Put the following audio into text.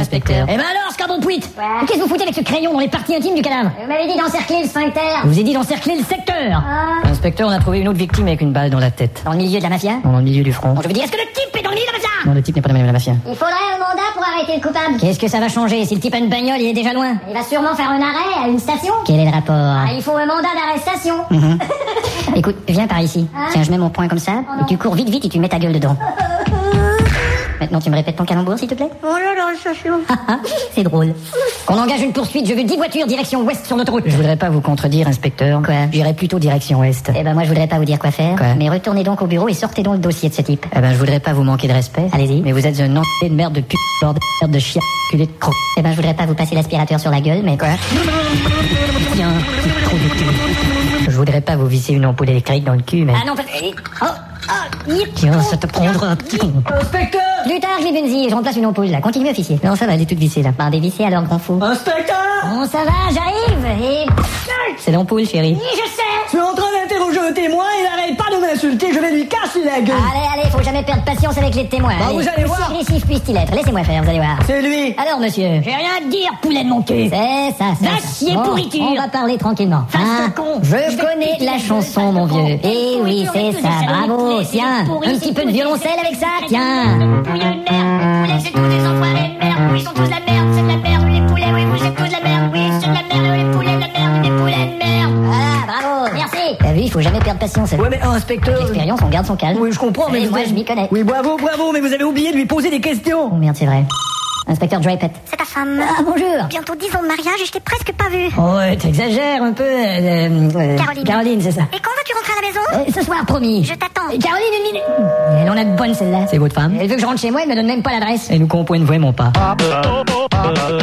inspecteur. Eh ben alors, Scarbon Pouit, Ouais. qu'est-ce que vous foutez avec ce crayon dans les parties intimes du cadavre? Vous m'avez dit d'encercler le sphincter. Je vous ai dit d'encercler le secteur. Ah. Inspecteur, on a trouvé une autre victime avec une balle dans la tête. Dans le milieu de la mafia? Non, dans le milieu du front. Bon, je veux dire, est-ce que le type est dans le milieu de la mafia? Non, le type n'est pas le même de la mafia. Il faudrait un mandat pour arrêter le coupable. Qu'est-ce que ça va changer si le type a une bagnole, il est déjà loin? Il va sûrement faire un arrêt à une station. Quel est le rapport? Ah, il faut un mandat d'arrestation. Écoute, viens par ici. Hein? Tiens, je mets mon poing comme ça, non. et tu cours vite vite et tu mets ta gueule dedans. Maintenant, tu me répètes ton calembour, s'il te plaît? Oh là là, station. C'est drôle. Qu'on engage une poursuite, je veux 10 voitures direction ouest sur l'autoroute. Je voudrais pas vous contredire, inspecteur. Quoi? J'irais plutôt direction ouest. Eh ben moi je voudrais pas vous dire quoi faire. Quoi? Mais retournez donc au bureau et sortez donc le dossier de ce type. Eh ben, je voudrais pas vous manquer de respect. Allez-y. Mais vous êtes un enculé de merde de pute, bordel de merde de chien, culé de croc. Eh ben je voudrais pas vous passer l'aspirateur sur la gueule, mais quoi? Tiens, petit trou de cul. Je voudrais pas vous visser une ampoule électrique dans le cul, mais... Ah non, Tiens, ça te prendra un petit con. Inspecteur! Plus tard, je l'ai je remplace une ampoule là. Continue, officier. Non, ça va, elle est toute vissée, là. Ben dévissez alors, grand fou. Inspecteur! Bon, ça va, j'arrive, et... C'est l'ampoule, chérie. Oui, je sais! Je suis en train d'interroger un témoin, il arrête pas de m'insulter, je vais lui casser la gueule. Allez, faut jamais perdre patience avec les témoins. Bah, Allez, vous allez aussi voir. agressif puisse-t-il être. Laissez-moi faire, vous allez voir. C'est lui. Alors, monsieur. J'ai rien à te dire, poulet de mon cul. C'est ça. D'acier pourriture. On va parler tranquillement. Face de con. Je connais la chanson, mon vieux. Eh oui, c'est ça. Bravo, tiens. Un petit peu de violoncelle avec ça, tiens. Poulet de merde. Poulet, c'est tous des enfoirés de merde. Oui, ils sont tous la merde. C'est de la merde. Les poulets, oui, vous êtes tous la merde. Oui, c'est de la merde. Les poulets de la merde. Les poulets de merde. Voilà, bravo. Merci. T'as vu, il faut jamais perdre patience. Ouais, mais inspecteur. L'expérience, on garde son calme. Oui, je comprends, mais Et vous moi, avez- je m'y connais. Oui, bravo, mais vous avez oublié de lui poser des questions. Oh merde, c'est vrai. Inspecteur Drapet. C'est ta femme. Ah, bonjour. Bientôt 10 ans de mariage et je t'ai presque pas vue. Oh, ouais, t'exagères un peu. Caroline. Caroline, c'est ça. Et quand vas-tu rentrer à la maison? Ce soir, promis. Je t'attends. Caroline, une minute. Elle en a de bonnes, celle-là. C'est votre femme? Elle veut que je rentre chez moi, elle me donne même pas l'adresse. Et nous comprenons vraiment pas. Oh, oh, oh.